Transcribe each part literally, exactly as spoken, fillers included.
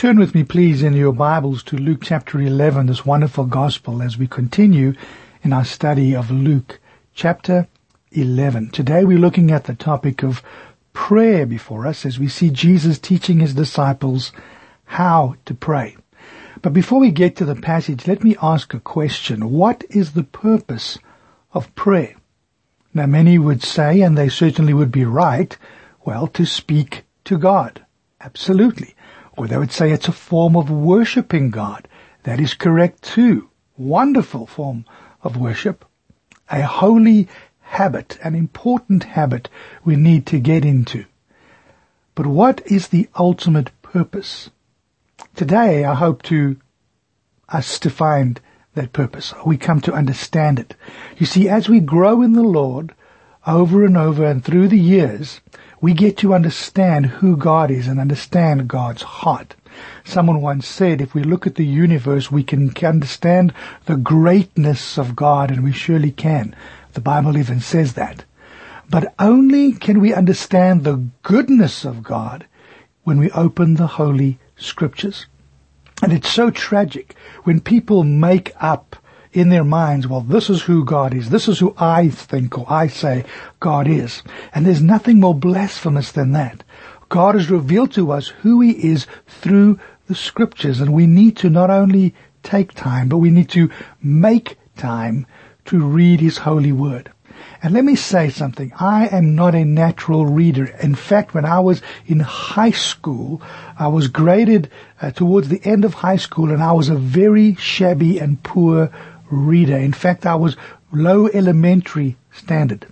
Turn with me, please, in your Bibles to Luke chapter eleven, this wonderful gospel, as we continue in our study of Luke chapter eleven. Today we're looking at the topic of prayer before us as we see Jesus teaching his disciples how to pray. But before we get to the passage, let me ask a question. What is the purpose of prayer? Now, many would say, and they certainly would be right, well, to speak to God. Absolutely. Or they would say it's a form of worshiping God. That is correct too. Wonderful form of worship. A holy habit, an important habit we need to get into. But what is the ultimate purpose? Today I hope to us to find that purpose. We come to understand it. You see, as we grow in the Lord over and over and through the years, we get to understand who God is and understand God's heart. Someone once said, if we look at the universe, we can understand the greatness of God, and we surely can. The Bible even says that. But only can we understand the goodness of God when we open the Holy Scriptures. And it's so tragic when people make up in their minds, well, this is who God is. This is who I think or I say God is. And there's nothing more blasphemous than that. God has revealed to us who he is through the Scriptures. And we need to not only take time, but we need to make time to read his holy word. And let me say something. I am not a natural reader. In fact, when I was in high school, I was graded uh, towards the end of high school, and I was a very shabby and poor reader. In fact, I was low elementary standard.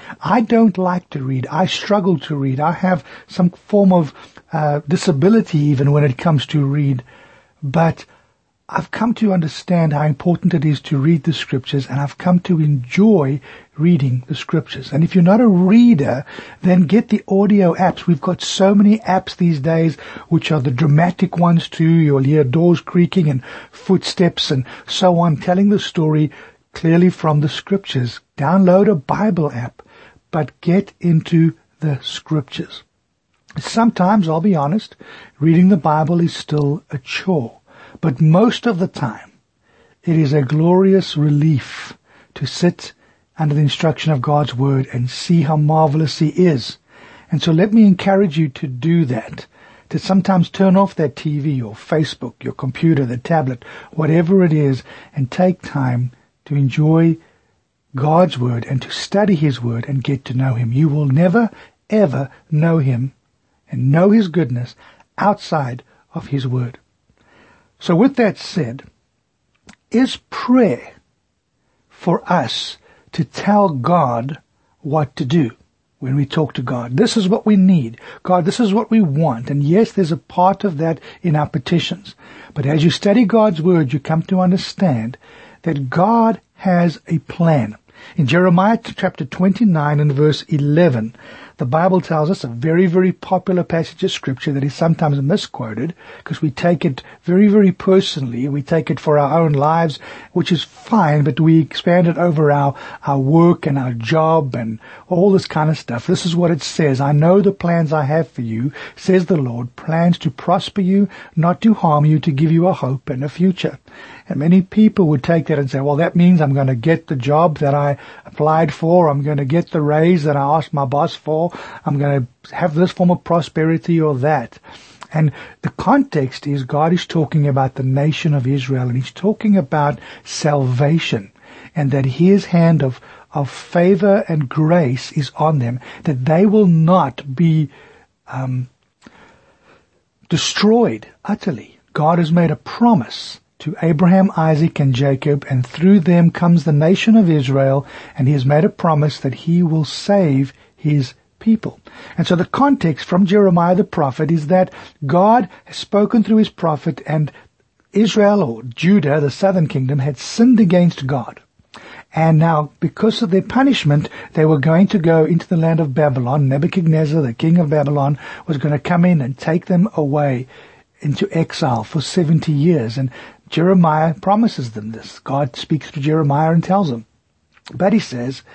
I don't like to read. I struggle to read. I have some form of uh, disability even when it comes to read. But I've come to understand how important it is to read the Scriptures, and I've come to enjoy reading the Scriptures. And if you're not a reader, then get the audio apps. We've got so many apps these days, which are the dramatic ones too. You'll hear doors creaking and footsteps and so on, telling the story clearly from the Scriptures. Download a Bible app, but get into the Scriptures. Sometimes, I'll be honest, reading the Bible is still a chore. But most of the time, it is a glorious relief to sit under the instruction of God's Word and see how marvelous he is. And so let me encourage you to do that, to sometimes turn off that T V or Facebook, your computer, the tablet, whatever it is, and take time to enjoy God's Word and to study his Word and get to know him. You will never, ever know him and know his goodness outside of his Word. So with that said, is prayer for us to tell God what to do when we talk to God? This is what we need. God, this is what we want. And yes, there's a part of that in our petitions. But as you study God's Word, you come to understand that God has a plan. In Jeremiah chapter twenty-nine and verse eleven, the Bible tells us a very, very popular passage of Scripture that is sometimes misquoted because we take it very, very personally. We take it for our own lives, which is fine, but we expand it over our, our work and our job and all this kind of stuff. This is what it says. I know the plans I have for you, says the Lord, plans to prosper you, not to harm you, to give you a hope and a future. And many people would take that and say, well, that means I'm going to get the job that I applied for. I'm going to get the raise that I asked my boss for. I'm going to have this form of prosperity or that. And the context is God is talking about the nation of Israel, and he's talking about salvation, and that his hand of, of favor and grace is on them, that they will not be um, destroyed utterly. God has made a promise to Abraham, Isaac, and Jacob, and through them comes the nation of Israel, and he has made a promise that he will save his people. And so the context from Jeremiah the prophet is that God has spoken through his prophet, and Israel, or Judah, the southern kingdom, had sinned against God. And now, because of their punishment, they were going to go into the land of Babylon. Nebuchadnezzar, the king of Babylon, was going to come in and take them away into exile for seventy years. And Jeremiah promises them this. God speaks to Jeremiah and tells him. But he says,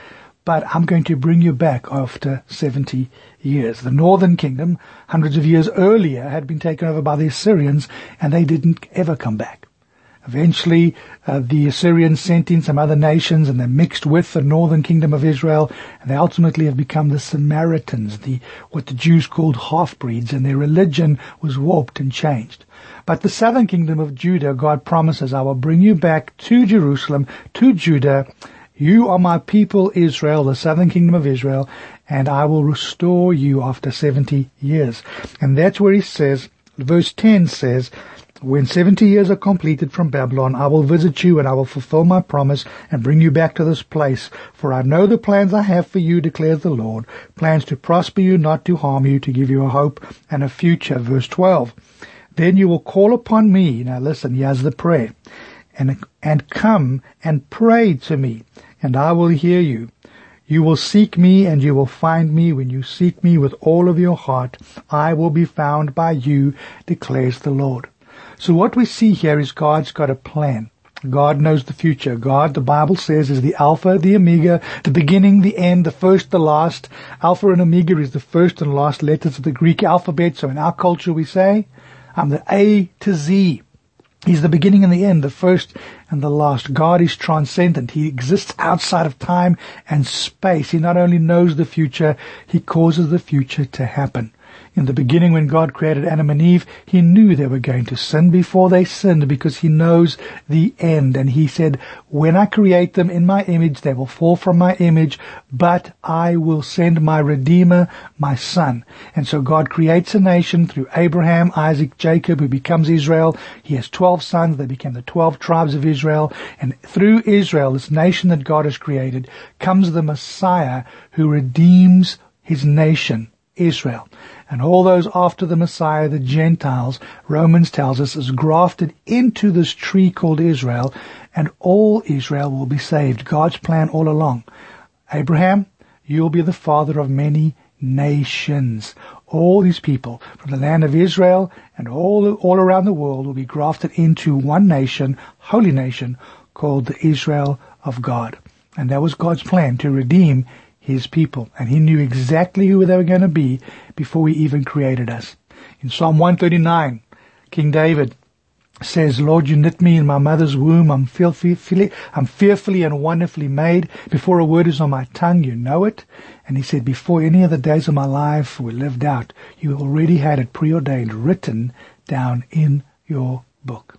but I'm going to bring you back after seventy years. The northern kingdom, hundreds of years earlier, had been taken over by the Assyrians, and they didn't ever come back. Eventually, uh, the Assyrians sent in some other nations, and they mixed with the northern kingdom of Israel, and they ultimately have become the Samaritans, the what the Jews called half-breeds, and their religion was warped and changed. But the southern kingdom of Judah, God promises, I will bring you back to Jerusalem, to Judah. You are my people, Israel, the southern kingdom of Israel, and I will restore you after seventy years. And that's where he says, verse ten says, when seventy years are completed from Babylon, I will visit you and I will fulfill my promise and bring you back to this place. For I know the plans I have for you, declares the Lord, plans to prosper you, not to harm you, to give you a hope and a future. Verse twelve, then you will call upon me. Now listen, here's the prayer. And, and come and pray to me, and I will hear you. You will seek me, and you will find me. When you seek me with all of your heart, I will be found by you, declares the Lord. So what we see here is God's got a plan. God knows the future. God, the Bible says, is the Alpha, the Omega, the beginning, the end, the first, the last. Alpha and Omega is the first and last letters of the Greek alphabet. So in our culture we say, I'm the A to Z. He's the beginning and the end, the first and the last. God is transcendent. He exists outside of time and space. He not only knows the future, he causes the future to happen. In the beginning, when God created Adam and Eve, he knew they were going to sin before they sinned because he knows the end. And he said, when I create them in my image, they will fall from my image, but I will send my Redeemer, my Son. And so God creates a nation through Abraham, Isaac, Jacob, who becomes Israel. He has twelve sons. They became the twelve tribes of Israel. And through Israel, this nation that God has created, comes the Messiah who redeems his nation, Israel. And all those after the Messiah, the Gentiles, Romans tells us, is grafted into this tree called Israel, and all Israel will be saved. God's plan all along. Abraham, you'll be the father of many nations. All these people from the land of Israel and all, all around the world will be grafted into one nation, holy nation, called the Israel of God. And that was God's plan, to redeem his people, and he knew exactly who they were going to be before he even created us. In Psalm one thirty-nine, King David says, Lord, you knit me in my mother's womb. I'm fearfully, I'm fearfully and wonderfully made. Before a word is on my tongue, you know it. And he said, before any of the days of my life were lived out, you already had it preordained, written down in your book.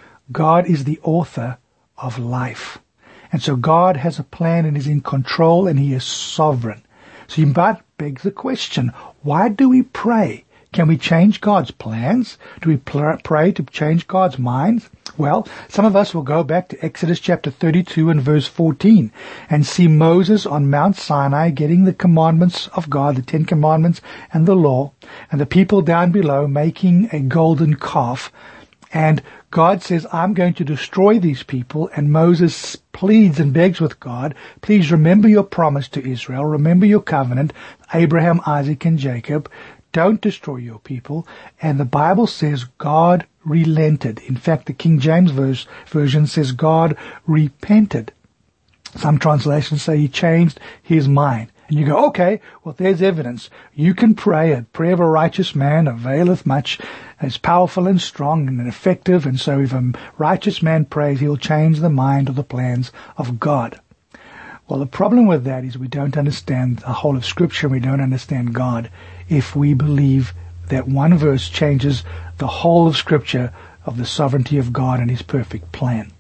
God is the author of life. And so God has a plan and is in control and he is sovereign. So you might beg the question, why do we pray? Can we change God's plans? Do we pray to change God's minds? Well, some of us will go back to Exodus chapter thirty-two and verse fourteen and see Moses on Mount Sinai getting the commandments of God, the Ten Commandments and the law, and the people down below making a golden calf. And God says, I'm going to destroy these people. And Moses pleads and begs with God, please remember your promise to Israel. Remember your covenant, Abraham, Isaac, and Jacob. Don't destroy your people. And the Bible says God relented. In fact, the King James verse, version says God repented. Some translations say he changed his mind. And you go, okay, well, there's evidence. You can pray. A prayer of a righteous man availeth much. It's powerful and strong and effective. And so if a righteous man prays, he'll change the mind or the plans of God. Well, the problem with that is we don't understand the whole of Scripture. We don't understand God if we believe that one verse changes the whole of Scripture of the sovereignty of God and his perfect plan.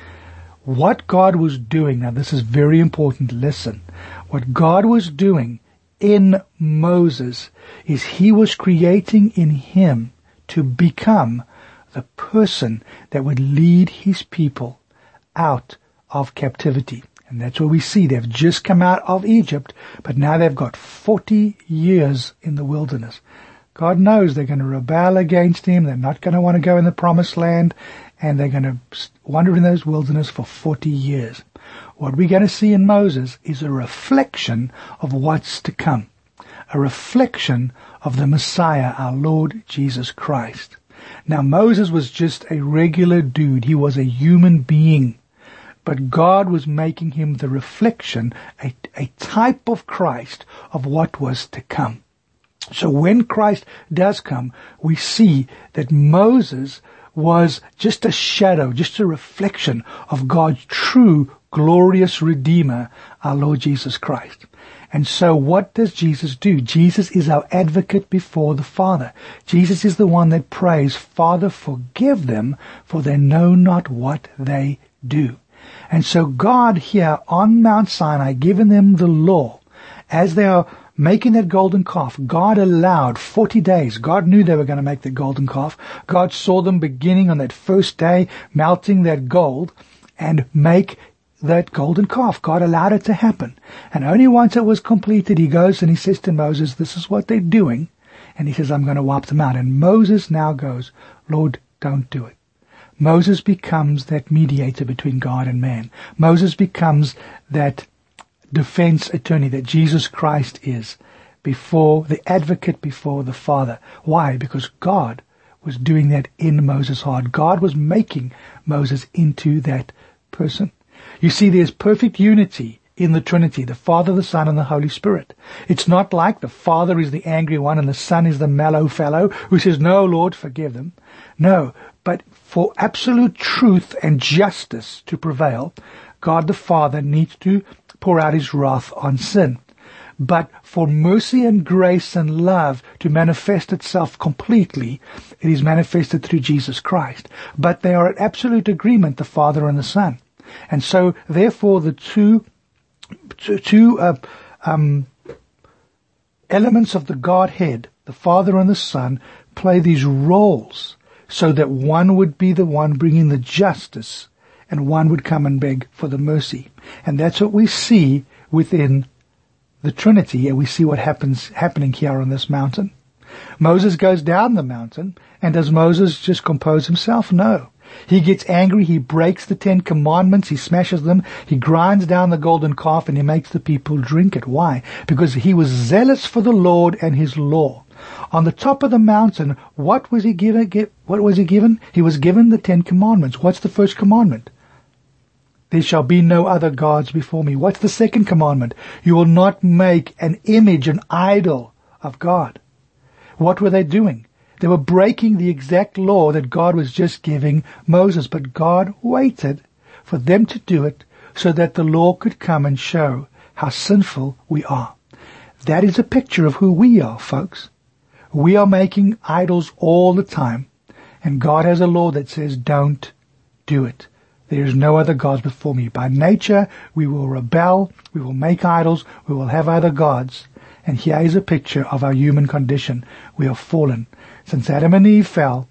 What God was doing, now this is very important, listen. What God was doing in Moses is he was creating in him to become the person that would lead his people out of captivity. And that's what we see. They've just come out of Egypt, but now they've got forty years in the wilderness. God knows they're going to rebel against him. They're not going to want to go in the promised land, and they're going to wander in those wilderness for forty years. What we're going to see in Moses is a reflection of what's to come, a reflection of the Messiah, our Lord Jesus Christ. Now, Moses was just a regular dude. He was a human being. but God was making him the reflection, a, a type of Christ, of what was to come. So when Christ does come, we see that Moses was just a shadow, just a reflection of God's true, glorious Redeemer, our Lord Jesus Christ. And so what does Jesus do? Jesus is our advocate before the Father. Jesus is the one that prays, Father, forgive them, for they know not what they do. And so God here on Mount Sinai, giving them the law, as they are making that golden calf, God allowed forty days. God knew they were going to make the golden calf. God saw them beginning on that first day, melting that gold, and make that golden calf. God allowed it to happen. And only once it was completed, he goes and he says to Moses, this is what they're doing. And he says, I'm going to wipe them out. And Moses now goes, Lord, don't do it. Moses becomes that mediator between God and man. Moses becomes that defense attorney that Jesus Christ is, before the advocate before the Father. Why? Because God was doing that in Moses' heart. God was making Moses into that person. You see, there's perfect unity in the Trinity, the Father, the Son, and the Holy Spirit. It's not like the Father is the angry one and the Son is the mellow fellow who says, no, Lord, forgive them. No, but for absolute truth and justice to prevail, God the Father needs to pour out his wrath on sin. But for mercy and grace and love to manifest itself completely, it is manifested through Jesus Christ. But they are in absolute agreement, the Father and the Son. And so, therefore, the two, two, two uh, um, elements of the Godhead, the Father and the Son, play these roles so that one would be the one bringing the justice and one would come and beg for the mercy. And that's what we see within the Trinity, and we see what happens happening here on this mountain. Moses goes down the mountain, and does Moses just compose himself? No. He gets angry, he breaks the Ten Commandments, he smashes them, he grinds down the golden calf, and he makes the people drink it. Why? Because he was zealous for the Lord and his law. On the top of the mountain, what was he given? What was he given? He was given the Ten Commandments. What's the first commandment? There shall be no other gods before me. What's the second commandment? You will not make an image, an idol of God. What were they doing? They were breaking the exact law that God was just giving Moses. But God waited for them to do it so that the law could come and show how sinful we are. That is a picture of who we are, folks. We are making idols all the time. And God has a law that says, don't do it. There is no other gods before me. By nature, we will rebel, we will make idols, we will have other gods. And here is a picture of our human condition. We are fallen. Since Adam and Eve fell,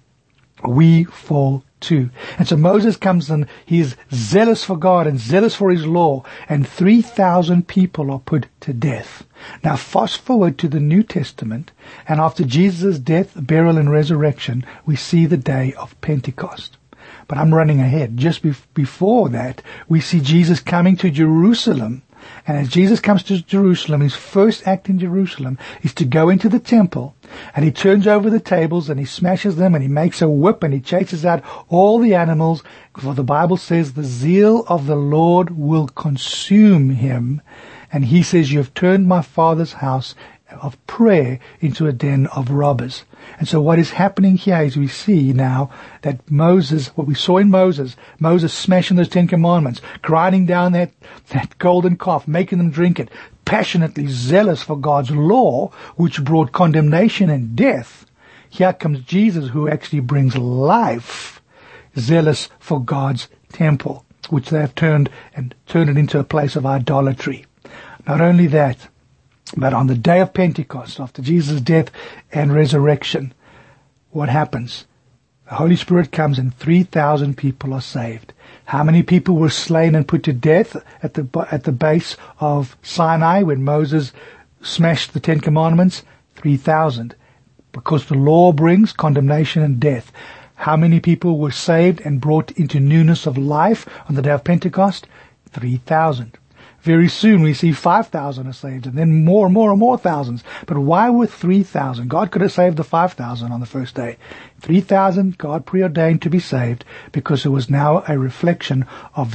we fall too. And so Moses comes and he is zealous for God and zealous for his law, and three thousand people are put to death. Now fast forward to the New Testament, and after Jesus' death, burial, and resurrection, we see the day of Pentecost. But I'm running ahead. Just be- before that, we see Jesus coming to Jerusalem. And as Jesus comes to Jerusalem, his first act in Jerusalem is to go into the temple, and he turns over the tables and he smashes them and he makes a whip and he chases out all the animals. For the Bible says the zeal of the Lord will consume him. And he says, you have turned my Father's house of prayer into a den of robbers. And so what is happening here is we see now that Moses, what we saw in Moses, Moses smashing those Ten Commandments, grinding down that, that golden calf, making them drink it, passionately zealous for God's law, which brought condemnation and death. Here comes Jesus, who actually brings life, zealous for God's temple, which they have turned and turned it into a place of idolatry. Not only that, but on the day of Pentecost, after Jesus' death and resurrection, what happens? The Holy Spirit comes and three thousand people are saved. How many people were slain and put to death at the at the base of Sinai when Moses smashed the Ten Commandments? three thousand. Because the law brings condemnation and death. How many people were saved and brought into newness of life on the day of Pentecost? three thousand. Very soon we see five thousand are saved, and then more and more and more thousands. But why were three thousand? God could have saved the five thousand on the first day. three thousand God preordained to be saved because it was now a reflection of the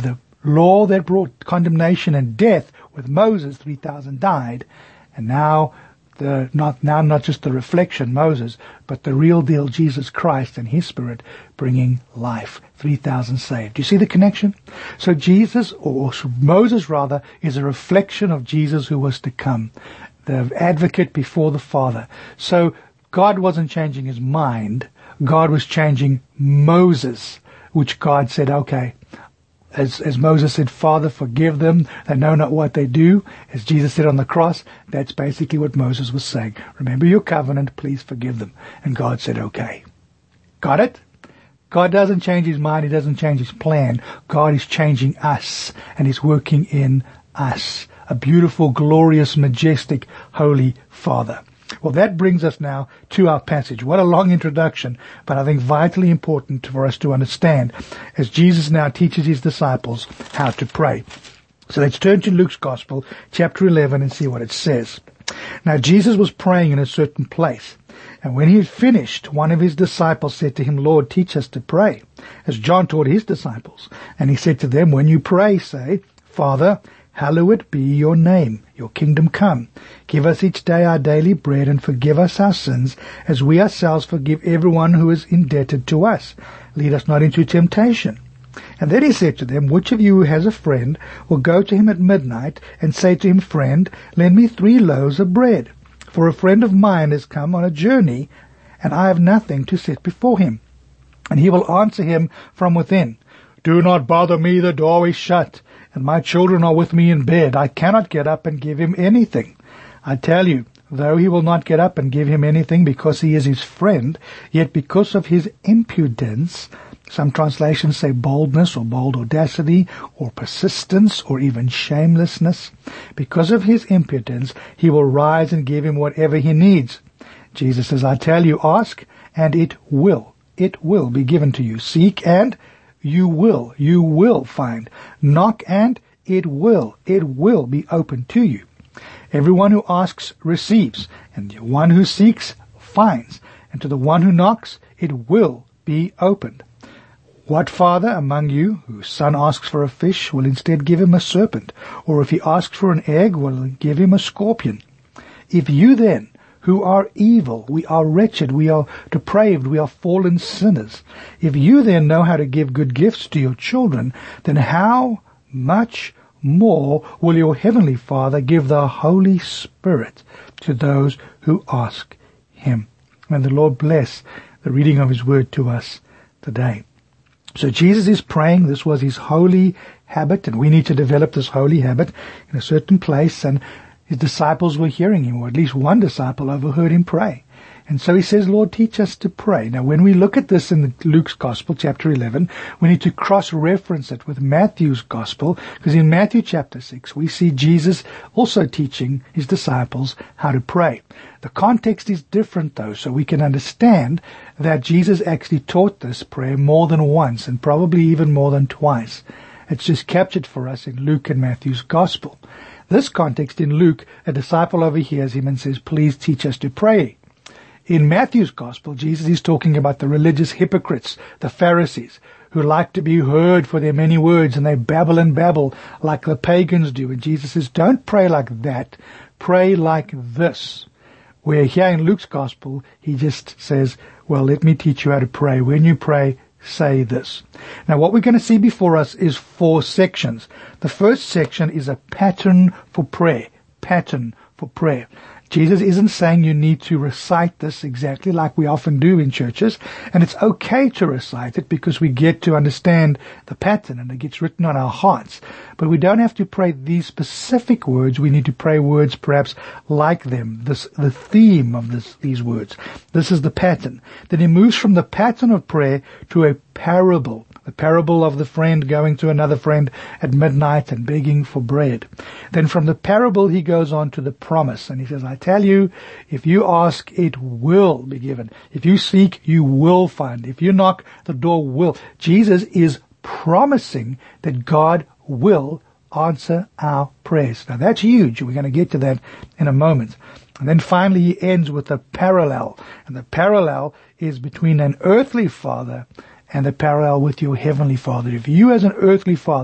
law that brought condemnation and death with Moses, three thousand died, and now the not now not just the reflection, Moses, but the real deal, Jesus Christ and his Spirit bringing life. three thousand saved. Do you see the connection? So Jesus, or Moses rather, is a reflection of Jesus who was to come, the advocate before the Father. So God wasn't changing his mind. God was changing Moses, which God said, okay, As, as Moses said, Father, forgive them. They know not what they do. As Jesus said on the cross, that's basically what Moses was saying. Remember your covenant, please forgive them. And God said, okay. Got it? God doesn't change his mind. He doesn't change his plan. God is changing us, and he's working in us. A beautiful, glorious, majestic, holy Father. Well, that brings us now to our passage. What a long introduction, but I think vitally important for us to understand as Jesus now teaches his disciples how to pray. So let's turn to Luke's Gospel, chapter eleven, and see what it says. Now, Jesus was praying in a certain place, and when he had finished, one of his disciples said to him, Lord, teach us to pray, as John taught his disciples. And he said to them, when you pray, say, Father, hallowed be your name, your kingdom come. Give us each day our daily bread, and forgive us our sins, as we ourselves forgive everyone who is indebted to us. Lead us not into temptation. And then he said to them, which of you who has a friend will go to him at midnight and say to him, Friend, lend me three loaves of bread, for a friend of mine has come on a journey, and I have nothing to set before him. And he will answer him from within, Do not bother me, the door is shut, and my children are with me in bed. I cannot get up and give him anything. I tell you, though he will not get up and give him anything because he is his friend, yet because of his impudence, some translations say boldness or bold audacity or persistence or even shamelessness, because of his impudence, he will rise and give him whatever he needs. Jesus says, I tell you, ask, and it will. It will be given to you. Seek, and you will. You will find. Knock, and it will. It will be open to you. Everyone who asks receives, and the one who seeks finds, and to the one who knocks it will be opened. What father among you, whose son asks for a fish, will instead give him a serpent? Or if he asks for an egg, will give him a scorpion? If you then, who are evil, we are wretched, we are depraved, we are fallen sinners, if you then know how to give good gifts to your children, then how much more will your heavenly Father give the Holy Spirit to those who ask him? May the Lord bless the reading of his word to us today. So Jesus is praying. This was his holy habit, and we need to develop this holy habit in a certain place, and his disciples were hearing him, or at least one disciple overheard him pray. And so he says, Lord, teach us to pray. Now, when we look at this in Luke's Gospel, chapter eleven, we need to cross-reference it with Matthew's Gospel, because in Matthew chapter six, we see Jesus also teaching his disciples how to pray. The context is different, though, so we can understand that Jesus actually taught this prayer more than once, and probably even more than twice. It's just captured for us in Luke and Matthew's Gospel. This context in Luke, a disciple overhears him and says, please teach us to pray. In Matthew's Gospel, Jesus is talking about the religious hypocrites, the Pharisees, who like to be heard for their many words, and they babble and babble like the pagans do. And Jesus says, don't pray like that. Pray like this. Where here in Luke's Gospel, he just says, well, let me teach you how to pray. When you pray, say this. Now, what we're going to see before us is four sections. The first section is a pattern for prayer. Pattern for prayer. Jesus isn't saying you need to recite this exactly like we often do in churches, and it's okay to recite it because we get to understand the pattern and it gets written on our hearts. But we don't have to pray these specific words. We need to pray words perhaps like them, this, the theme of this, these words. This is the pattern. Then he moves from the pattern of prayer to a parable. The parable of the friend going to another friend at midnight and begging for bread. Then from the parable he goes on to the promise, and he says, I tell you, if you ask, it will be given. If you seek, you will find. If you knock, the door will. Jesus is promising that God will answer our prayers. Now that's huge. We're going to get to that in a moment. And then finally he ends with a parallel. And the parallel is between an earthly father and the parallel with your heavenly Father. If you as an earthly father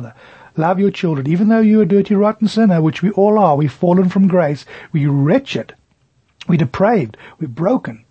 love your children, even though you're a dirty, rotten sinner, which we all are. We've fallen from grace. We're wretched. We're depraved. We're broken.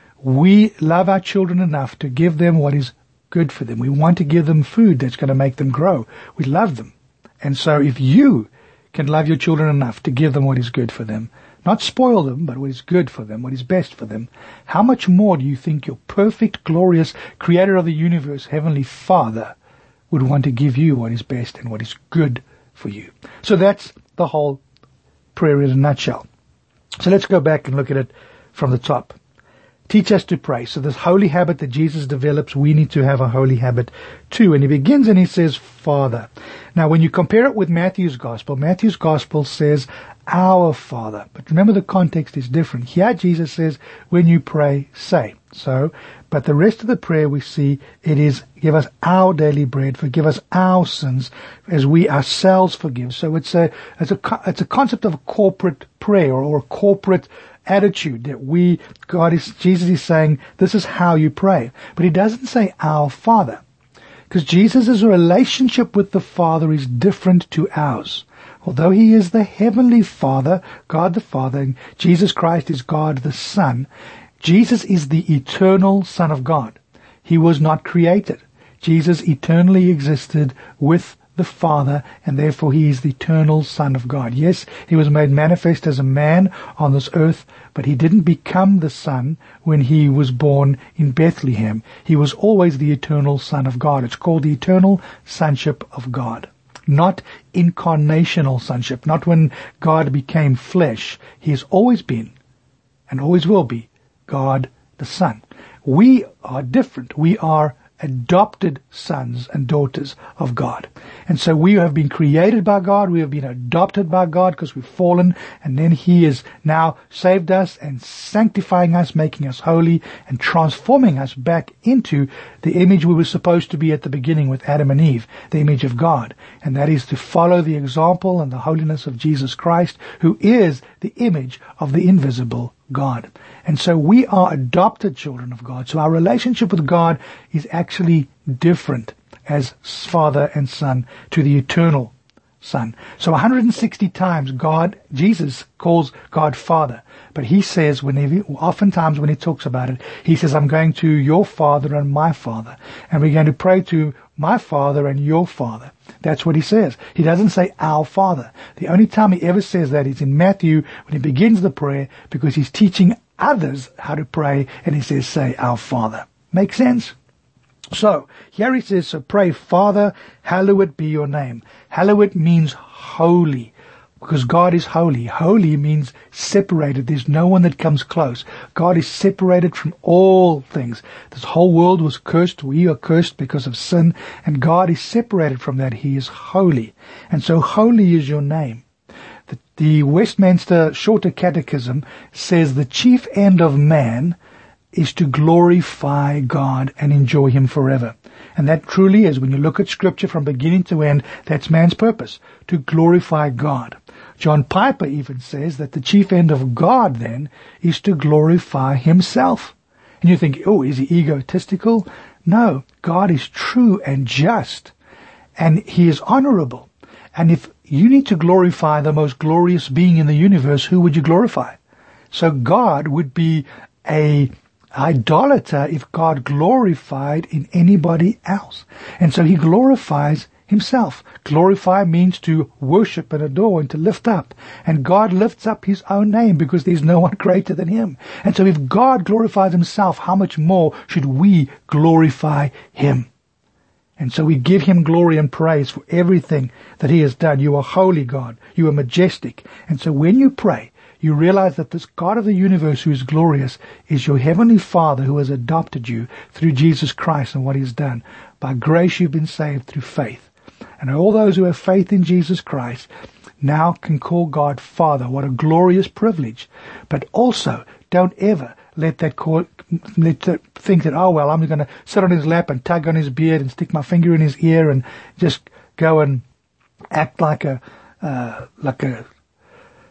We love our children enough to give them what is good for them. We want to give them food that's going to make them grow. We love them. And so if you can love your children enough to give them what is good for them, not spoil them, but what is good for them, what is best for them, how much more do you think your perfect, glorious Creator of the universe, Heavenly Father, would want to give you what is best and what is good for you? So that's the whole prayer in a nutshell. So let's go back and look at it from the top. Teach us to pray. So this holy habit that Jesus develops, we need to have a holy habit too. And he begins and he says, Father. Now when you compare it with Matthew's Gospel, Matthew's Gospel says, our Father. But remember, the context is different. Here Jesus says, when you pray, say. So, but the rest of the prayer we see, it is, give us our daily bread, forgive us our sins as we ourselves forgive. So it's a, it's a, it's a concept of a corporate prayer or a corporate attitude that we, God is, Jesus is saying, this is how you pray. But he doesn't say our Father, because Jesus' relationship with the Father is different to ours. Although he is the heavenly Father, God the Father, and Jesus Christ is God the Son, Jesus is the eternal Son of God. He was not created. Jesus eternally existed with the Father, and therefore he is the eternal Son of God. Yes, he was made manifest as a man on this earth, but he didn't become the Son when he was born in Bethlehem. He was always the eternal Son of God. It's called the eternal sonship of God. Not incarnational sonship, not when God became flesh. He has always been, and always will be, God the Son. We are different. We are adopted sons and daughters of God. And so we have been created by God, we have been adopted by God because we've fallen, and then he has now saved us and sanctifying us, making us holy, and transforming us back into the image we were supposed to be at the beginning with Adam and Eve, the image of God. And that is to follow the example and the holiness of Jesus Christ, who is the image of the invisible God. And so we are adopted children of God. So our relationship with God is actually different as Father and Son to the eternal Son. So one hundred sixty times God, Jesus calls God Father. But he says, whenever, oftentimes when he talks about it, he says, I'm going to your Father and my Father. And we're going to pray to my Father and your Father. That's what he says. He doesn't say our Father. The only time he ever says that is in Matthew when he begins the prayer, because he's teaching others how to pray, and he says, say our Father. Make sense? So, here he says, so pray, Father, hallowed be your name. Hallowed means holy, because God is holy. Holy means separated. There's no one that comes close. God is separated from all things. This whole world was cursed. We are cursed because of sin, and God is separated from that. He is holy. And so holy is your name. The, the Westminster Shorter Catechism says the chief end of man is to glorify God and enjoy him forever. And that truly is, when you look at Scripture from beginning to end, that's man's purpose, to glorify God. John Piper even says that the chief end of God then is to glorify himself. And you think, oh, is he egotistical? No, God is true and just, and he is honorable. And if you need to glorify the most glorious being in the universe, who would you glorify? So God would be a idolater if God glorified in anybody else. And so he glorifies himself. Glorify means to worship and adore and to lift up. And God lifts up his own name because there's no one greater than him. And so if God glorifies himself, how much more should we glorify him? And so we give him glory and praise for everything that he has done. You are holy, God. You are majestic. And so when you pray, you realize that this God of the universe who is glorious is your heavenly Father who has adopted you through Jesus Christ and what he has done. By grace you've been saved through faith. And all those who have faith in Jesus Christ now can call God Father. What a glorious privilege. But also, don't ever let that call, let that think that, oh well, I'm going to sit on his lap and tug on his beard and stick my finger in his ear and just go and act like a, uh, like a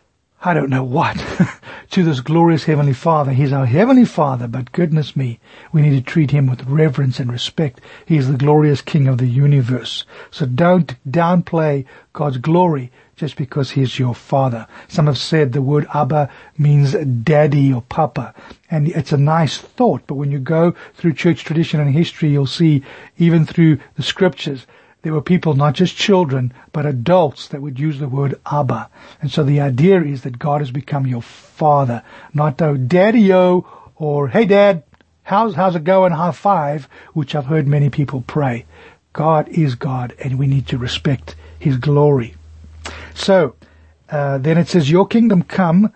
I don't know what, to this glorious Heavenly Father. He's our Heavenly Father, but goodness me, we need to treat Him with reverence and respect. He is the glorious King of the universe. So don't downplay God's glory just because He's your Father. Some have said the word Abba means daddy or papa, and it's a nice thought, but when you go through church tradition and history, you'll see, even through the scriptures, there were people, not just children, but adults that would use the word Abba. And so the idea is that God has become your Father, not oh, Daddy-o, or hey Dad, how's, how's it going, high five, which I've heard many people pray. God is God, and we need to respect His glory. So, uh, then it says, your kingdom come,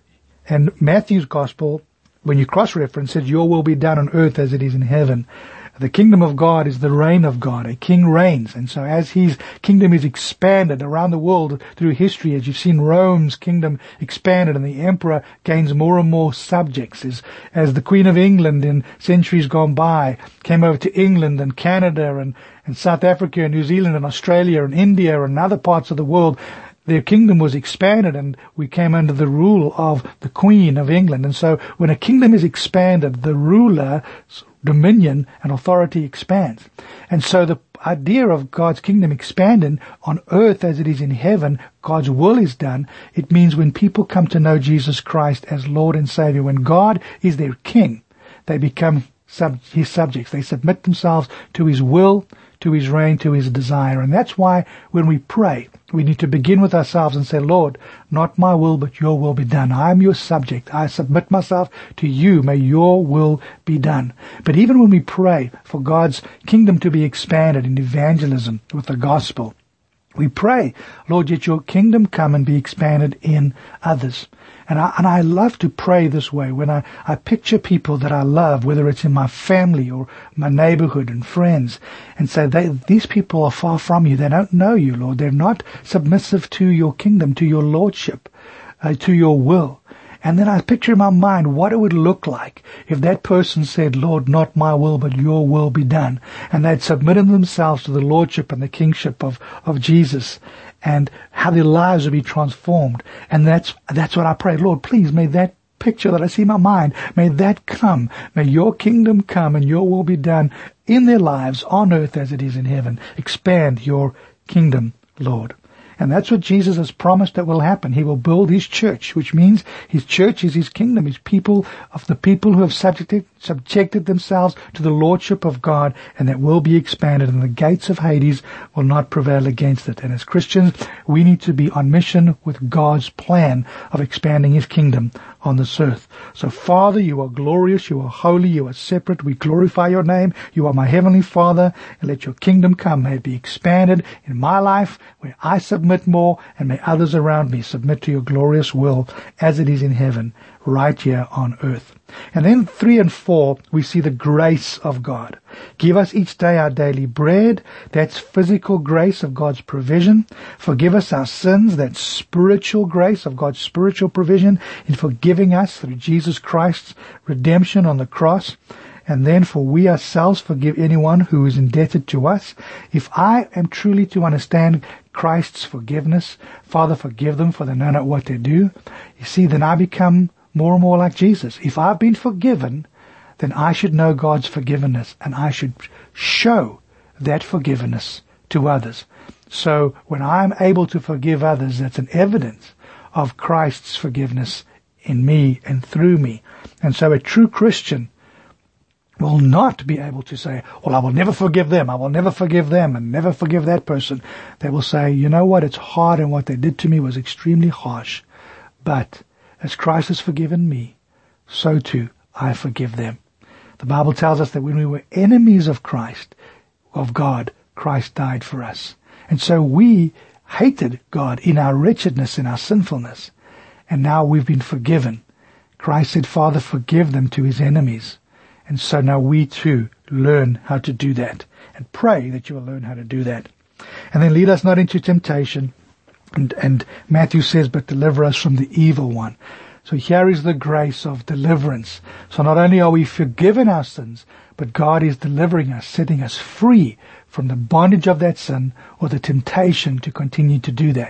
and Matthew's gospel, when you cross-reference it, your will be done on earth as it is in heaven. The kingdom of God is the reign of God. A king reigns. And so as his kingdom is expanded around the world through history, as you've seen Rome's kingdom expanded and the emperor gains more and more subjects, as, as the Queen of England in centuries gone by came over to England and Canada and, and South Africa and New Zealand and Australia and India and other parts of the world, their kingdom was expanded and we came under the rule of the Queen of England. And so when a kingdom is expanded, the ruler's dominion and authority expands. And so the idea of God's kingdom expanding on earth as it is in heaven, God's will is done. It means when people come to know Jesus Christ as Lord and Savior, when God is their king, they become sub- His subjects. They submit themselves to His will, to His reign, to His desire. And that's why when we pray, we need to begin with ourselves and say, Lord, not my will, but your will be done. I am your subject. I submit myself to you. May your will be done. But even when we pray for God's kingdom to be expanded in evangelism with the gospel, we pray, Lord, yet your kingdom come and be expanded in others. And I, and I love to pray this way when I, I picture people that I love, whether it's in my family or my neighborhood and friends, and say, they, these people are far from you. They don't know you, Lord. They're not submissive to your kingdom, to your lordship, uh, to your will. And then I picture in my mind what it would look like if that person said, Lord, not my will, but your will be done. And they'd submitted themselves to the lordship and the kingship of, of Jesus, and how their lives would be transformed. And that's, that's what I pray. Lord, please, may that picture that I see in my mind, may that come. May your kingdom come and your will be done in their lives on earth as it is in heaven. Expand your kingdom, Lord. And that's what Jesus has promised that will happen. He will build His church, which means His church is His kingdom. His people, of the people who have subjected, subjected themselves to the lordship of God, and that will be expanded, and the gates of Hades will not prevail against it. And as Christians, we need to be on mission with God's plan of expanding His kingdom on this earth. So, Father, you are glorious, you are holy, you are separate. We glorify your name. You are my heavenly Father, and let your kingdom come. May it be expanded in my life, where I submit more, and may others around me submit to your glorious will as it is in heaven, right here on earth. And then three and four, we see the grace of God. Give us each day our daily bread. That's physical grace of God's provision. Forgive us our sins. That's spiritual grace of God's spiritual provision in forgiving us through Jesus Christ's redemption on the cross. And then for we ourselves forgive anyone who is indebted to us. If I am truly to understand Christ's forgiveness, Father, forgive them, for they know not what they do. You see, then I become more and more like Jesus. If I've been forgiven, then I should know God's forgiveness, and I should show that forgiveness to others. So when I'm able to forgive others, that's an evidence of Christ's forgiveness in me and through me. And so a true Christian will not be able to say, well, I will never forgive them, I will never forgive them, and never forgive that person. They will say, you know what, it's hard, and what they did to me was extremely harsh. But as Christ has forgiven me, so too I forgive them. The Bible tells us that when we were enemies of Christ, of God, Christ died for us. And so we hated God in our wretchedness, in our sinfulness. And now we've been forgiven. Christ said, Father, forgive them, to His enemies. And so now we too learn how to do that, and pray that you will learn how to do that. And then lead us not into temptation. And, and Matthew says, but deliver us from the evil one. So here is the grace of deliverance. So not only are we forgiven our sins, but God is delivering us, setting us free from the bondage of that sin or the temptation to continue to do that.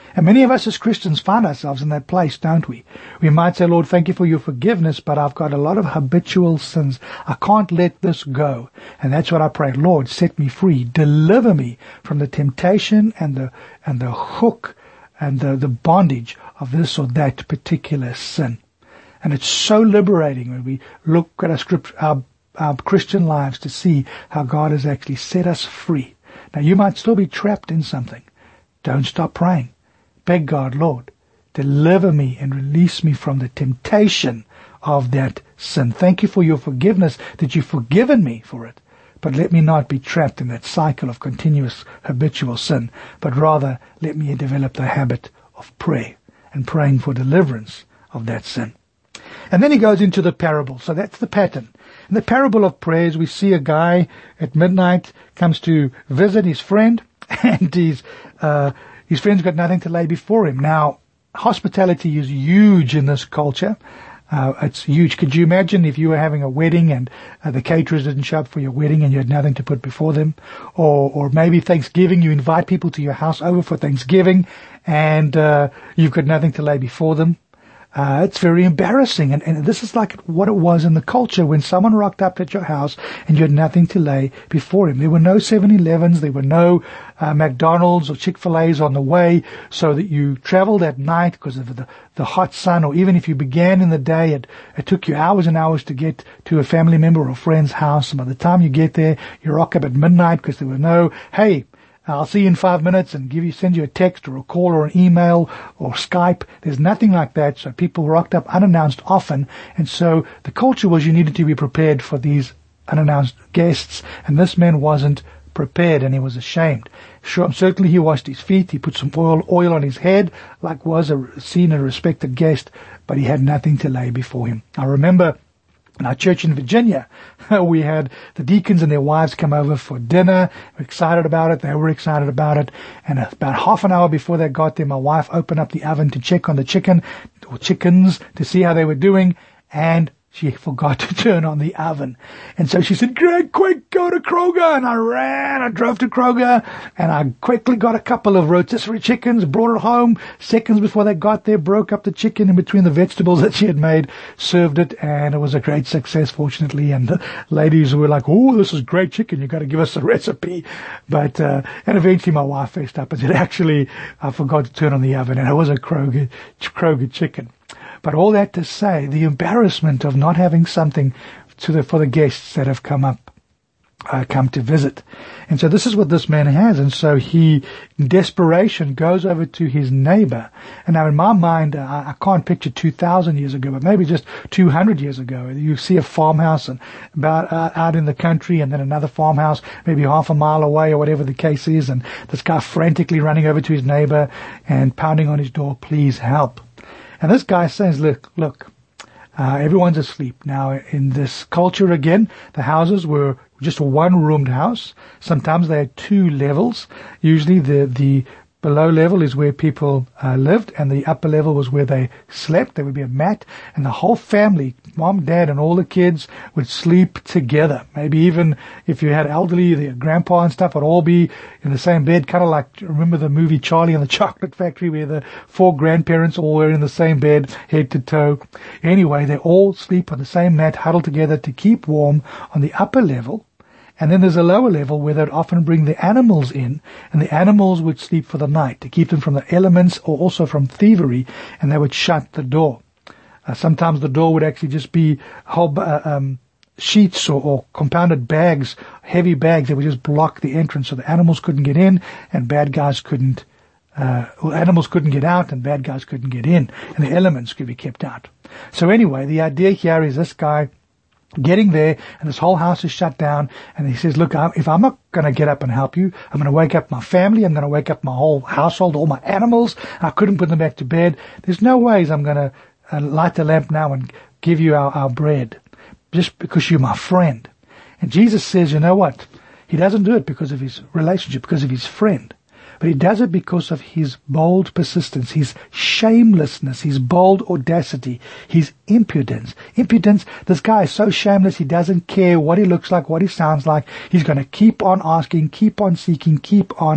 And many of us as Christians find ourselves in that place, don't we? We might say, Lord, thank you for your forgiveness, but I've got a lot of habitual sins. I can't let this go. And that's what I pray. Lord, set me free. Deliver me from the temptation and the and the hook and the, the bondage of this or that particular sin. And it's so liberating when we look at our, script, our, our Christian lives to see how God has actually set us free. Now, you might still be trapped in something. Don't stop praying. Beg God, Lord, deliver me and release me from the temptation of that sin. Thank you for your forgiveness, that you've forgiven me for it. But let me not be trapped in that cycle of continuous habitual sin, but rather let me develop the habit of prayer and praying for deliverance of that sin. And then he goes into the parable. So that's the pattern. In the parable of prayers, we see a guy at midnight comes to visit his friend, and he's, uh, his friend's got nothing to lay before him. Now, hospitality is huge in this culture. Uh, it's huge. Could you imagine if you were having a wedding and uh, the caterers didn't show up for your wedding and you had nothing to put before them? Or, or maybe Thanksgiving, you invite people to your house over for Thanksgiving and uh, you've got nothing to lay before them. Uh, it's very embarrassing. And, and this is like what it was in the culture when someone rocked up at your house and you had nothing to lay before him. There were no seven elevens, there were no uh, McDonald's or Chick-fil-A's on the way, so that you traveled at night because of the, the hot sun, or even if you began in the day, it, it took you hours and hours to get to a family member or friend's house. And by the time you get there, you rock up at midnight because there were no, hey, I'll see you in five minutes and give you, send you a text or a call or an email or Skype. There's nothing like that. So people rocked up unannounced often. And so the culture was you needed to be prepared for these unannounced guests. And this man wasn't prepared and he was ashamed. Sure, certainly he washed his feet. He put some oil, oil on his head, like was a seen and respected guest, but he had nothing to lay before him. I remember in our church in Virginia, we had the deacons and their wives come over for dinner. We're excited about it. They were excited about it. And about half an hour before they got there, my wife opened up the oven to check on the chicken or chickens to see how they were doing. And she forgot to turn on the oven. And so she said, Greg, quick, go to Kroger. And I ran, I drove to Kroger, and I quickly got a couple of rotisserie chickens, brought it home. Seconds before they got there, broke up the chicken in between the vegetables that she had made, served it, and it was a great success, fortunately. And the ladies were like, oh, this is great chicken. You've got to give us a recipe. But, uh, and eventually my wife faced up and said, actually, I forgot to turn on the oven, and it was a Kroger, Kroger chicken. But all that to say, the embarrassment of not having something to the, for the guests that have come up, uh, come to visit. And so this is what this man has. And so he, in desperation, goes over to his neighbor. And now in my mind, uh, I can't picture two thousand years ago, but maybe just two hundred years ago. You see a farmhouse and about uh, out in the country, and then another farmhouse maybe half a mile away or whatever the case is. And this guy frantically running over to his neighbor and pounding on his door, please help. And this guy says, look, look, uh, everyone's asleep. Now, in this culture again, the houses were just a one-roomed house. Sometimes they had two levels. Usually the, the below level is where people uh, lived, and the upper level was where they slept. There would be a mat, and the whole family, mom, dad, and all the kids would sleep together. Maybe even if you had elderly, the grandpa and stuff would all be in the same bed, kind of like, remember the movie Charlie and the Chocolate Factory, where the four grandparents all were in the same bed, head to toe. Anyway, they all sleep on the same mat, huddled together to keep warm on the upper level. And then there's a lower level where they'd often bring the animals in, and the animals would sleep for the night to keep them from the elements or also from thievery, and they would shut the door. Uh, sometimes the door would actually just be whole uh, um, sheets or, or compounded bags, heavy bags that would just block the entrance, so the animals couldn't get in and bad guys couldn't, uh, well, animals couldn't get out and bad guys couldn't get in, and the elements could be kept out. So anyway, the idea here is this guy getting there, and this whole house is shut down, and he says, look, if I'm not going to get up and help you, I'm going to wake up my family, I'm going to wake up my whole household, all my animals, I couldn't put them back to bed. There's no ways I'm going to uh, light the lamp now and give you our, our bread, just because you're my friend. And Jesus says, you know what? He doesn't do it because of his relationship, because of his friend. But he does it because of his bold persistence, his shamelessness, his bold audacity, his impudence. Impudence, this guy is so shameless, he doesn't care what he looks like, what he sounds like. He's going to keep on asking, keep on seeking, keep on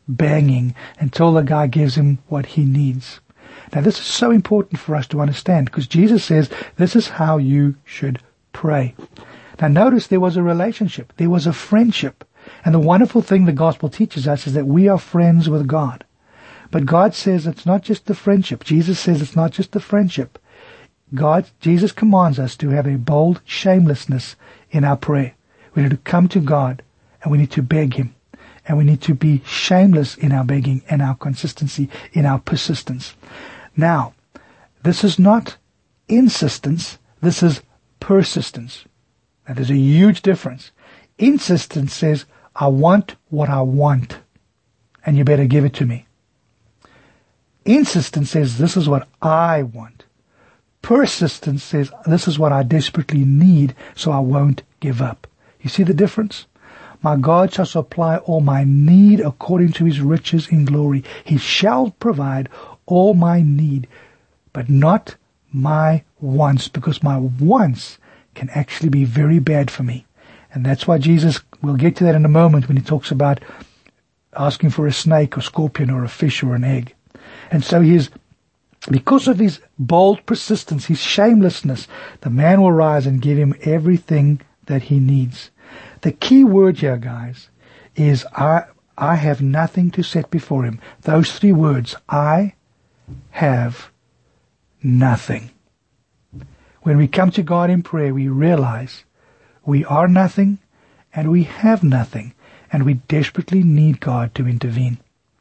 banging until the guy gives him what he needs. Now this is so important for us to understand, because Jesus says this is how you should pray. Now notice there was a relationship. There was a friendship. And the wonderful thing the gospel teaches us is that we are friends with God. But God says it's not just the friendship. Jesus says it's not just the friendship. God, Jesus commands us to have a bold shamelessness in our prayer. We need to come to God and we need to beg Him. And we need to be shameless in our begging and our consistency, in our persistence. Now, this is not insistence. This is persistence. Now, there's a huge difference. Insistence says, I want what I want, and you better give it to me. Insistence says, this is what I want. Persistence says, this is what I desperately need, so I won't give up. You see the difference? My God shall supply all my need according to His riches in glory. He shall provide all my need, but not my wants, because my wants can actually be very bad for me. And that's why Jesus, we'll get to that in a moment when He talks about asking for a snake or scorpion or a fish or an egg. And so He is, because of His bold persistence, His shamelessness, the man will rise and give him everything that he needs. The key word here, guys, is I, I have nothing to set before him. Those three words, I have nothing. When we come to God in prayer, we realize we are nothing and we have nothing, and we desperately need God to intervene.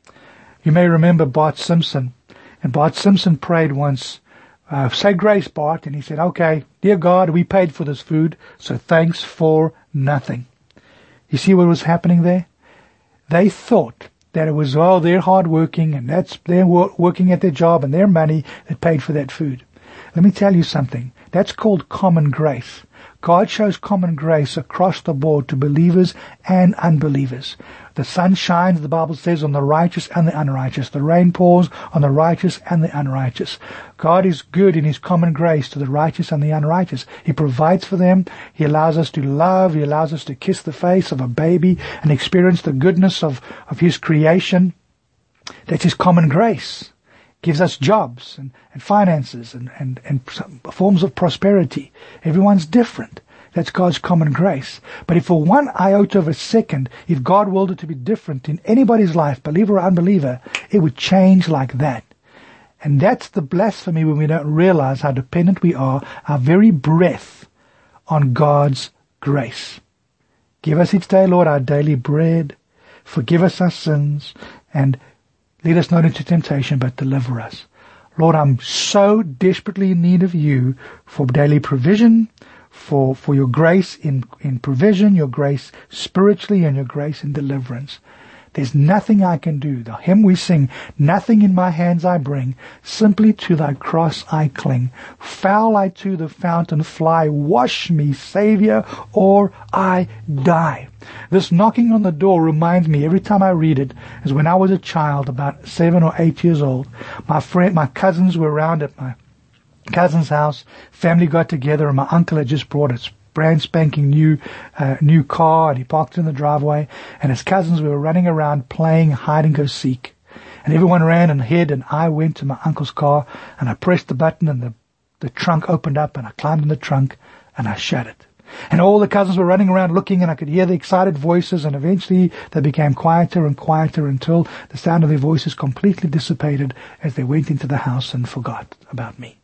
You may remember Bart Simpson, and Bart Simpson prayed once, uh, say grace, Bart, and he said, okay, dear God, we paid for this food, so thanks for nothing. You see what was happening there? They thought that it was, oh, they're hard working, and that's they're working at their job and their money that paid for that food. Let me tell you something. That's called common grace. God shows common grace across the board to believers and unbelievers. The sun shines, the Bible says, on the righteous and the unrighteous. The rain pours on the righteous and the unrighteous. God is good in His common grace to the righteous and the unrighteous. He provides for them. He allows us to love. He allows us to kiss the face of a baby and experience the goodness of, of His creation. That's His common grace. Gives us jobs and, and finances and, and, and forms of prosperity. Everyone's different. That's God's common grace. But if for one iota of a second, if God willed it to be different in anybody's life, believer or unbeliever, it would change like that. And that's the blasphemy when we don't realize how dependent we are, our very breath, on God's grace. Give us each day, Lord, our daily bread. Forgive us our sins, and lead us not into temptation, but deliver us. Lord, I'm so desperately in need of You for daily provision, for, for Your grace in, in provision, Your grace spiritually, and Your grace in deliverance. There's nothing I can do. The hymn we sing, nothing in my hands I bring, simply to Thy cross I cling. Foul I to the fountain fly, wash me, Savior, or I die. This knocking on the door reminds me every time I read it, as when I was a child, about seven or eight years old. My friend, my cousins were around at my cousin's house. Family got together, and my uncle had just brought a brand spanking new uh, new car, and he parked it in the driveway. And his cousins were running around playing hide and go seek. And everyone ran and hid, and I went to my uncle's car, and I pressed the button, and the, the trunk opened up, and I climbed in the trunk, and I shut it. And all the cousins were running around looking, and I could hear the excited voices, and eventually they became quieter and quieter until the sound of their voices completely dissipated as they went into the house and forgot about me.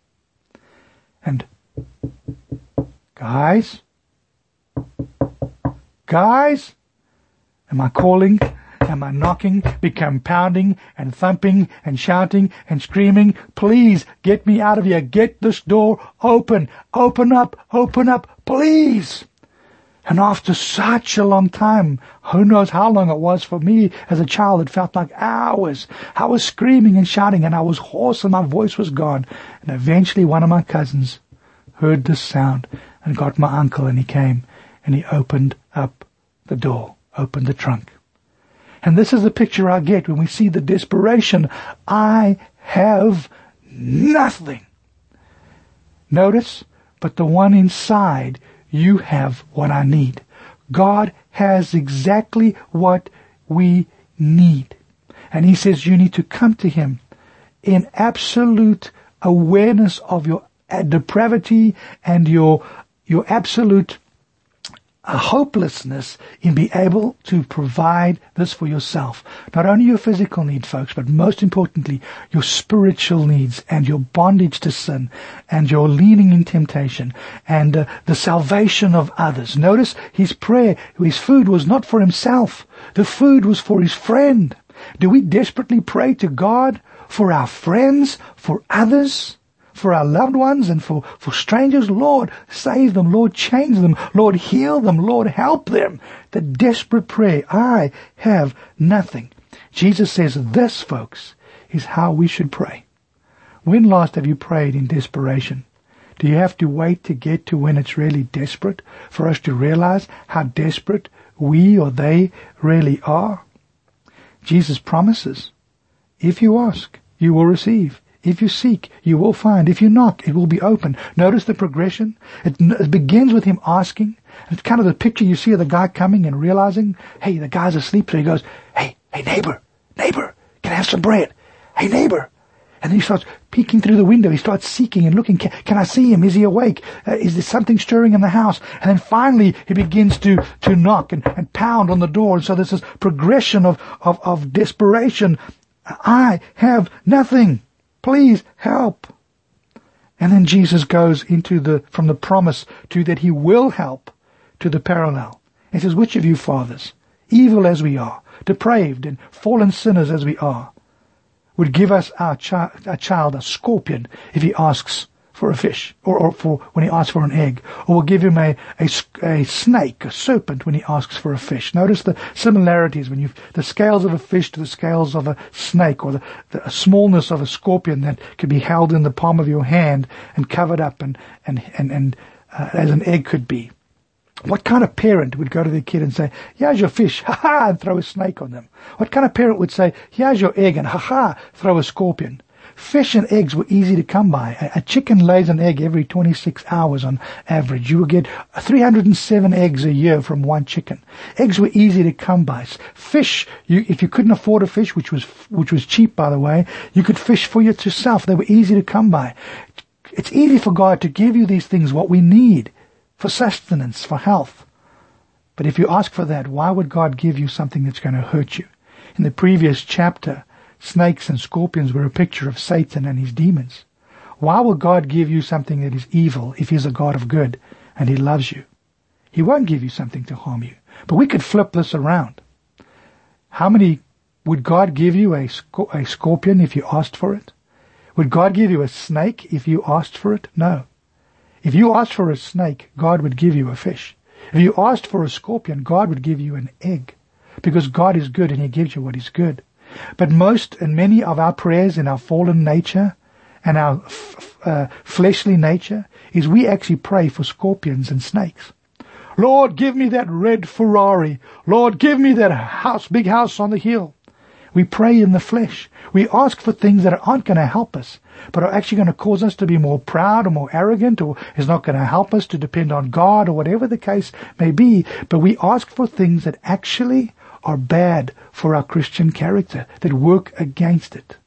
And guys, guys, am I calling? Am I knocking? Become pounding and thumping and shouting and screaming, please get me out of here. Get this door open. Open up. Open up. Please. And after such a long time, who knows how long it was for me as a child, it felt like hours. I was screaming and shouting, and I was hoarse and my voice was gone. And eventually one of my cousins heard this sound and got my uncle, and he came and he opened up the door, opened the trunk. And this is the picture I get when we see the desperation. I have nothing. Notice, but the one inside, you have what I need. God has exactly what we need. And he says you need to come to him in absolute awareness of your depravity and your your absolute uh, hopelessness in being able to provide this for yourself. Not only your physical need, folks, but most importantly, your spiritual needs and your bondage to sin and your leaning in temptation and uh, the salvation of others. Notice his prayer, his food was not for himself. The food was for his friend. Do we desperately pray to God for our friends, for others, for our loved ones, and for, for strangers? Lord, save them. Lord, change them. Lord, heal them. Lord, help them. The desperate prayer, I have nothing. Jesus says this, folks, is how we should pray. When last have you prayed in desperation? Do you have to wait to get to when it's really desperate for us to realize how desperate we or they really are? Jesus promises, if you ask, you will receive. If you seek, you will find. If you knock, it will be open. Notice the progression. It, it begins with him asking. It's kind of the picture you see of the guy coming and realizing, hey, the guy's asleep. So he goes, hey, hey, neighbor, neighbor, can I have some bread? Hey, neighbor. And then he starts peeking through the window. He starts seeking and looking. Can, can I see him? Is he awake? Uh, is there something stirring in the house? And then finally he begins to, to knock and, and pound on the door. And so there's this progression of, of, of desperation. I have nothing. Please help. And then Jesus goes into the, from the promise to that he will help to the parallel. He says, which of you fathers, evil as we are, depraved and fallen sinners as we are, would give us our, chi- our child a scorpion if he asks for a fish, or, or for when he asks for an egg, or will give him a, a, a snake, a serpent, when he asks for a fish. Notice the similarities when you the scales of a fish to the scales of a snake, or the, the smallness of a scorpion that could be held in the palm of your hand and covered up, and and and, and uh, as an egg could be. What kind of parent would go to their kid and say, here's your fish, ha-ha, and throw a snake on them? What kind of parent would say, here's your egg, and ha-ha, throw a scorpion? Fish and eggs were easy to come by. A, a chicken lays an egg every twenty-six hours on average. You will get three hundred seven eggs a year from one chicken. Eggs were easy to come by. Fish, you, if you couldn't afford a fish, which was which was cheap, by the way, you could fish for yourself. They were easy to come by. It's easy for God to give you these things, what we need, for sustenance, for health. But if you ask for that, why would God give you something that's going to hurt you? In the previous chapter, snakes and scorpions were a picture of Satan and his demons. Why will God give you something that is evil if he's a God of good and he loves you? He won't give you something to harm you. But we could flip this around. How many, would God give you a, sc- a scorpion if you asked for it? Would God give you a snake if you asked for it? No. If you asked for a snake, God would give you a fish. If you asked for a scorpion, God would give you an egg. Because God is good and he gives you what is good. But most and many of our prayers in our fallen nature and our f- uh, fleshly nature is we actually pray for scorpions and snakes. Lord, give me that red Ferrari. Lord, give me that house, big house on the hill. We pray in the flesh. We ask for things that aren't going to help us, but are actually going to cause us to be more proud or more arrogant, or is not going to help us to depend on God, or whatever the case may be. But we ask for things that actually are bad for our Christian character, that work against it.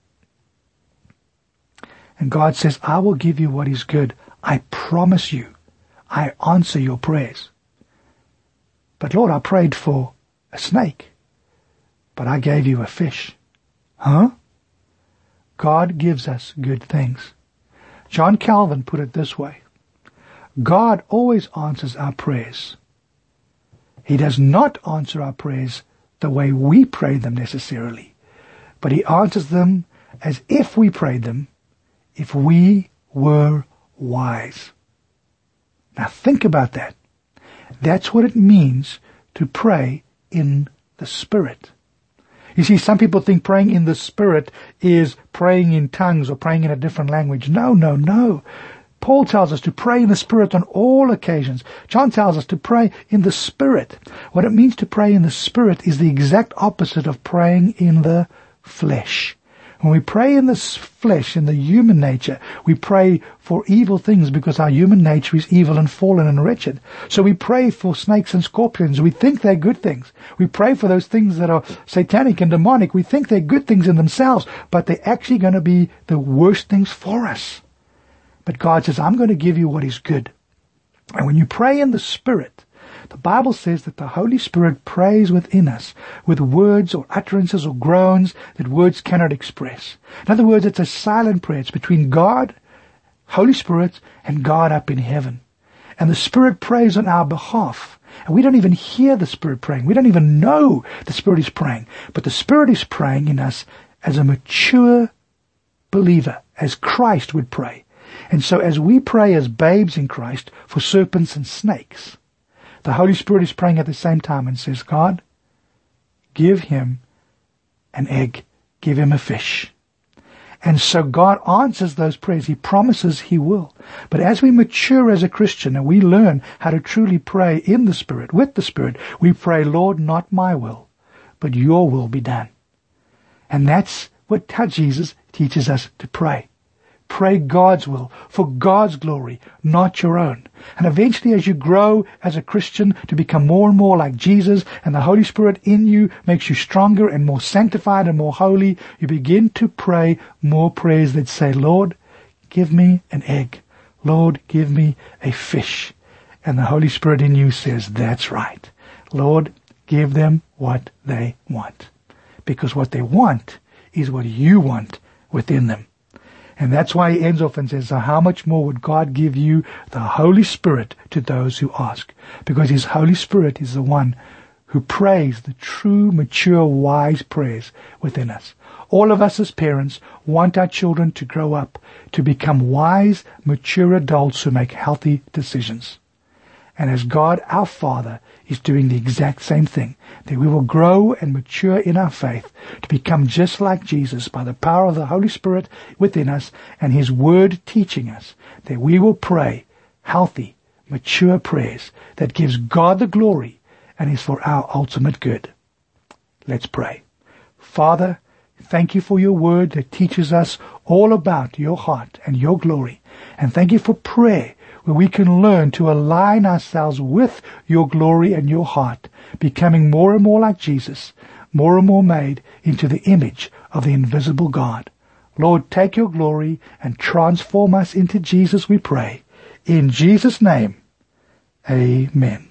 And God says, I will give you what is good. I promise you. I answer your prayers. But Lord, I prayed for a snake, but I gave you a fish. Huh? God gives us good things. John Calvin put it this way. God always answers our prayers. He does not answer our prayers the way we pray them necessarily, but he answers them as if we prayed them, if we were wise. Now think about that. That's what it means to pray in the Spirit. You see, some people think praying in the Spirit is praying in tongues or praying in a different language. No, no, no. Paul tells us to pray in the Spirit on all occasions. John tells us to pray in the Spirit. What it means to pray in the Spirit is the exact opposite of praying in the flesh. When we pray in this flesh, in the human nature, we pray for evil things because our human nature is evil and fallen and wretched. So we pray for snakes and scorpions. We think they're good things. We pray for those things that are satanic and demonic. We think they're good things in themselves, but they're actually going to be the worst things for us. But God says, I'm going to give you what is good. And when you pray in the Spirit, the Bible says that the Holy Spirit prays within us with words or utterances or groans that words cannot express. In other words, it's a silent prayer. It's between God, Holy Spirit, and God up in heaven. And the Spirit prays on our behalf. And we don't even hear the Spirit praying. We don't even know the Spirit is praying. But the Spirit is praying in us as a mature believer, as Christ would pray. And so as we pray as babes in Christ for serpents and snakes, the Holy Spirit is praying at the same time and says, God, give him an egg, give him a fish. And so God answers those prayers. He promises he will. But as we mature as a Christian and we learn how to truly pray in the Spirit, with the Spirit, we pray, Lord, not my will, but your will be done. And that's what how Jesus teaches us to pray. Pray God's will, for God's glory, not your own. And eventually as you grow as a Christian to become more and more like Jesus, and the Holy Spirit in you makes you stronger and more sanctified and more holy, you begin to pray more prayers that say, Lord, give me an egg. Lord, give me a fish. And the Holy Spirit in you says, that's right. Lord, give them what they want. Because what they want is what you want within them. And that's why he ends off and says, so how much more would God give you the Holy Spirit to those who ask? Because his Holy Spirit is the one who prays the true, mature, wise prayers within us. All of us as parents want our children to grow up, to become wise, mature adults who make healthy decisions. And as God, our Father, is doing the exact same thing, that we will grow and mature in our faith to become just like Jesus by the power of the Holy Spirit within us and his word teaching us, that we will pray healthy, mature prayers that gives God the glory and is for our ultimate good. Let's pray. Father, thank you for your word that teaches us all about your heart and your glory. And thank you for prayer, where we can learn to align ourselves with your glory and your heart, becoming more and more like Jesus, more and more made into the image of the invisible God. Lord, take your glory and transform us into Jesus, we pray. In Jesus' name, amen.